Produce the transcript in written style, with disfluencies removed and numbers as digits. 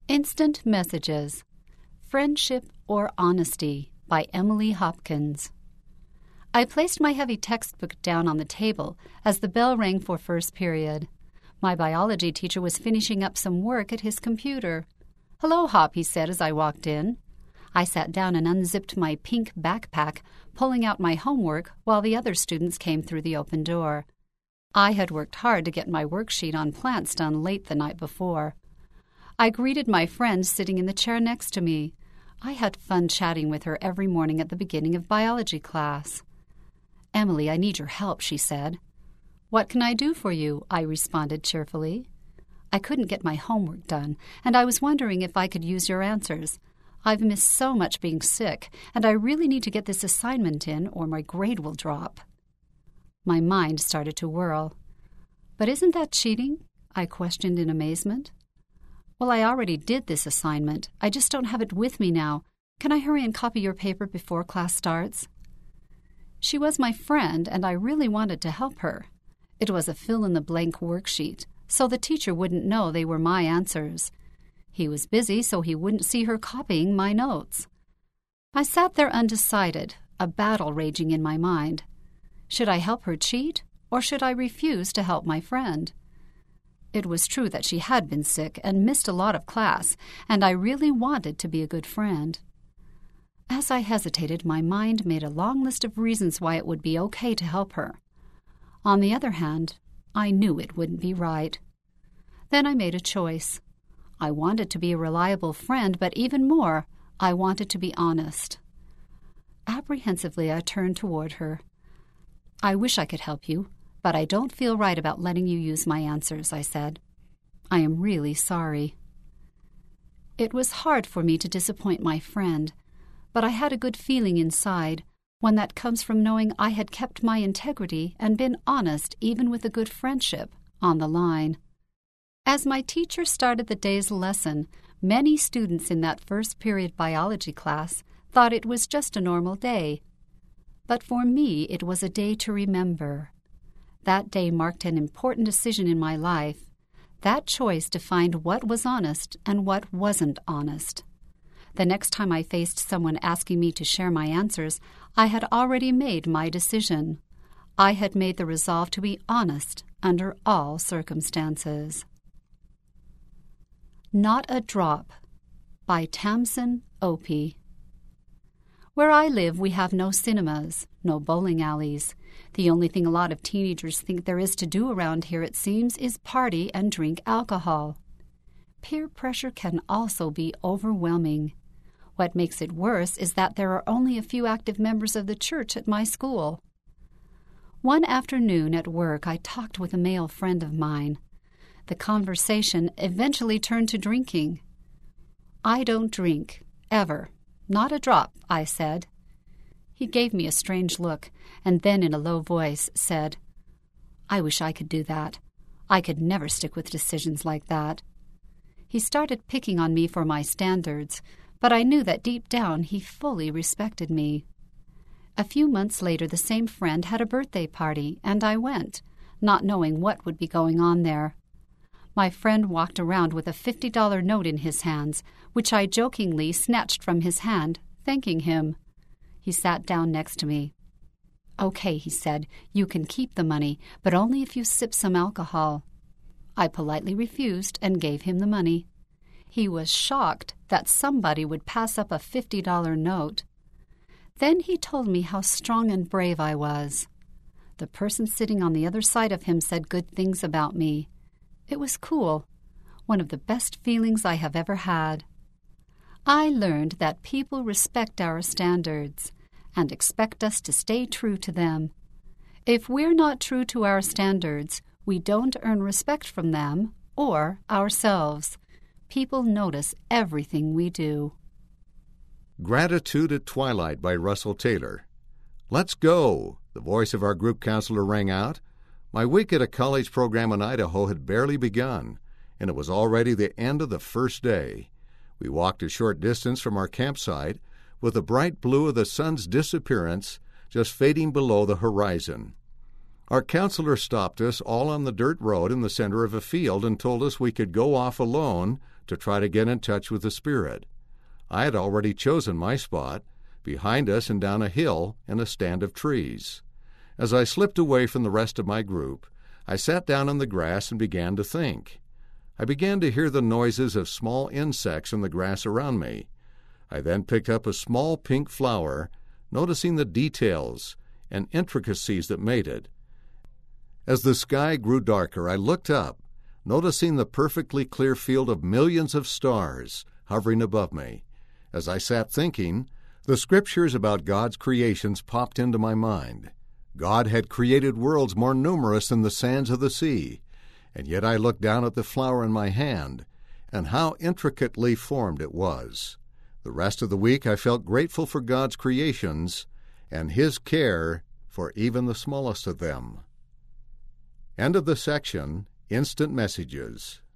Instant Messages, Friendship or Honesty by Emily Hopkins. I placed my heavy textbook down on the table as the bell rang for first period. My biology teacher was finishing up some work at his computer. "Hello, Hop," he said as I walked in. I sat down and unzipped my pink backpack, pulling out my homework while the other students came through the open door. I had worked hard to get my worksheet on plants done late the night before. I greeted my friend sitting in the chair next to me. I had fun chatting with her every morning at the beginning of biology class. "Emily, I need your help," she said. "What can I do for you?" I responded cheerfully. "I couldn't get my homework done, and I was wondering if I could use your answers. I've missed so much being sick, and I really need to get this assignment in or my grade will drop." My mind started to whirl. "But isn't that cheating?" I questioned in amazement. "Well, I already did this assignment. I just don't have it with me now. Can I hurry and copy your paper before class starts?" She was my friend, and I really wanted to help her. It was a fill-in-the-blank worksheet, so the teacher wouldn't know they were my answers. He was busy, so he wouldn't see her copying my notes. I sat there undecided, a battle raging in my mind. Should I help her cheat, or should I refuse to help my friend? It was true that she had been sick and missed a lot of class, and I really wanted to be a good friend. As I hesitated, my mind made a long list of reasons why it would be okay to help her. On the other hand, I knew it wouldn't be right. Then I made a choice. I wanted to be a reliable friend, but even more, I wanted to be honest. Apprehensively, I turned toward her. "I wish I could help you, but I don't feel right about letting you use my answers," I said. "I am really sorry." It was hard for me to disappoint my friend, but I had a good feeling inside, one that comes from knowing I had kept my integrity and been honest even with a good friendship on the line. As my teacher started the day's lesson, many students in that first period biology class thought it was just a normal day. But for me, it was a day to remember. That day marked an important decision in my life. That choice defined what was honest and what wasn't honest. The next time I faced someone asking me to share my answers, I had already made my decision. I had made the resolve to be honest under all circumstances. Not a Drop by Tamsin Opie. Where I live, we have no cinemas, no bowling alleys. The only thing a lot of teenagers think there is to do around here, it seems, is party and drink alcohol. Peer pressure can also be overwhelming. What makes it worse is that there are only a few active members of the church at my school. One afternoon at work, I talked with a male friend of mine. The conversation eventually turned to drinking. "I don't drink, ever. Not a drop," I said. He gave me a strange look, and then in a low voice said, "I wish I could do that. I could never stick with decisions like that." He started picking on me for my standards, but I knew that deep down he fully respected me. A few months later, the same friend had a birthday party, and I went, not knowing what would be going on there. My friend walked around with a $50 note in his hands, which I jokingly snatched from his hand, thanking him. He sat down next to me. "Okay," he said, "you can keep the money, but only if you sip some alcohol." I politely refused and gave him the money. He was shocked that somebody would pass up a $50 note. Then he told me how strong and brave I was. The person sitting on the other side of him said good things about me. It was cool, one of the best feelings I have ever had. I learned that people respect our standards and expect us to stay true to them. If we're not true to our standards, we don't earn respect from them or ourselves. People notice everything we do. Gratitude at Twilight by Russell Taylor. "Let's go," the voice of our group counselor rang out. My week at a college program in Idaho had barely begun, and it was already the end of the first day. We walked a short distance from our campsite, with the bright blue of the sun's disappearance just fading below the horizon. Our counselor stopped us all on the dirt road in the center of a field and told us we could go off alone to try to get in touch with the Spirit. I had already chosen my spot, behind us and down a hill in a stand of trees. As I slipped away from the rest of my group, I sat down on the grass and began to think. I began to hear the noises of small insects in the grass around me. I then picked up a small pink flower, noticing the details and intricacies that made it. As the sky grew darker, I looked up, noticing the perfectly clear field of millions of stars hovering above me. As I sat thinking, the scriptures about God's creations popped into my mind. God had created worlds more numerous than the sands of the sea, and yet I looked down at the flower in my hand, and how intricately formed it was. The rest of the week I felt grateful for God's creations and His care for even the smallest of them. End of the section, Instant Messages.